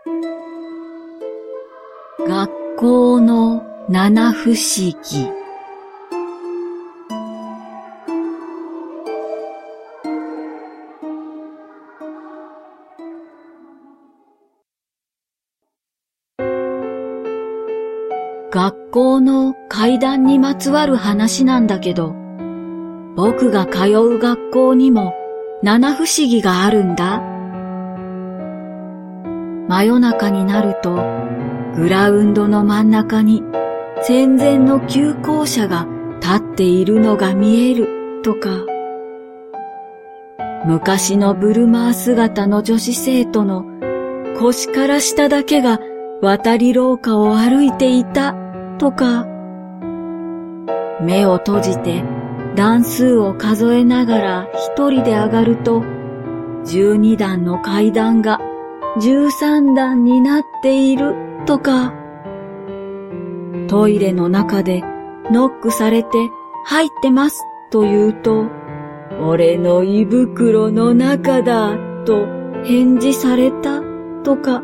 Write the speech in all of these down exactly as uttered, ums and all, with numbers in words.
学校の七不思議。学校の階段にまつわる話なんだけど、僕が通う学校にも七不思議があるんだ。真夜中になると、グラウンドの真ん中に戦前の旧校舎が立っているのが見えるとか、昔のブルマー姿の女子生徒の腰から下だけが渡り廊下を歩いていたとか、目を閉じて段数を数えながら一人で上がると、十二段の階段が十三段になっているとか、トイレの中でノックされて入ってますと言うと、俺の胃袋の中だと返事されたとか、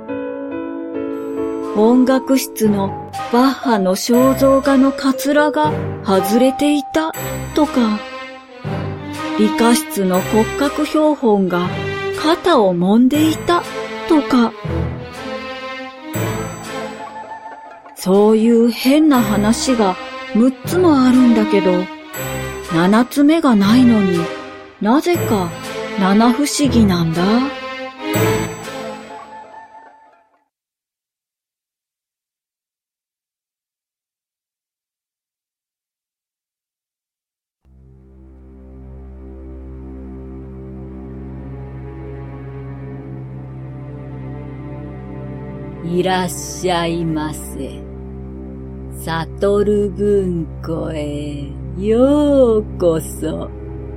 音楽室のバッハの肖像画のカツラが外れていたとか、理科室の骨格標本が肩を揉んでいたとか、そういう変な話がむっつもあるんだけど、七つ目がないのになぜか七不思議なんだ。いらっしゃいませ。悟る文庫へようこそ。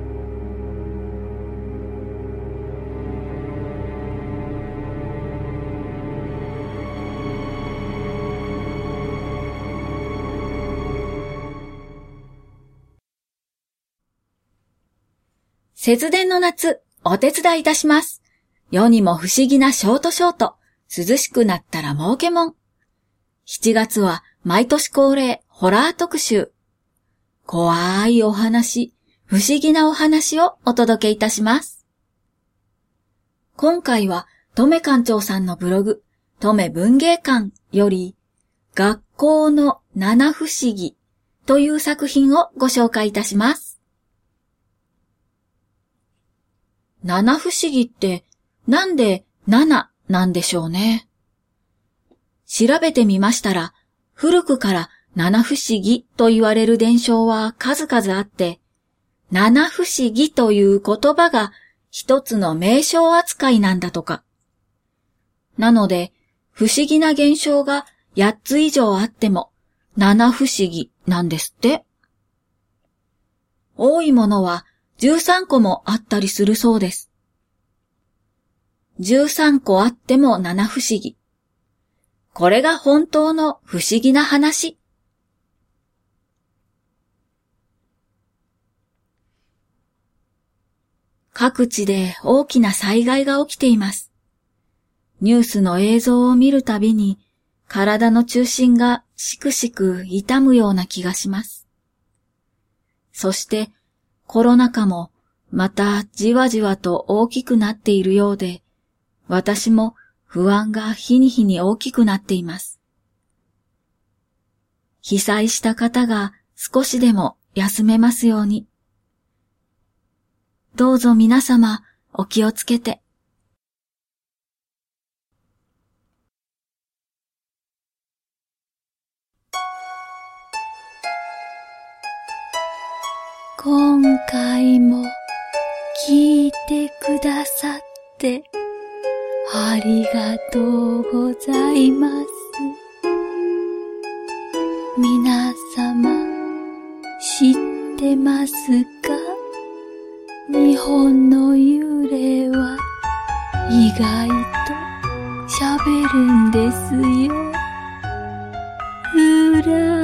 節電の夏、お手伝いいたします。世にも不思議なショートショート。涼しくなったら儲けもん。しちがつは毎年恒例ホラー特集。怖いお話、不思議なお話をお届けいたします。今回はとめ館長さんのブログ、とめ文芸館より学校の七不思議という作品をご紹介いたします。七不思議ってなんで七なんでしょうね。調べてみましたら、古くから七不思議と言われる伝承は数々あって、七不思議という言葉が一つの名称扱いなんだとか。なので、不思議な現象が八つ以上あっても七不思議なんですって。多いものは十三個もあったりするそうです。十三個あっても七不思議。これが本当の不思議な話。各地で大きな災害が起きています。ニュースの映像を見るたびに体の中心がしくしく痛むような気がします。そしてコロナ禍もまたじわじわと大きくなっているようで、私も不安が日に日に大きくなっています。被災した方が少しでも休めますように。どうぞ皆様お気をつけて。 今回も聞いてくださってありがとうございます。皆様、知ってますか？日本の幽霊は意外と喋るんですよ。うら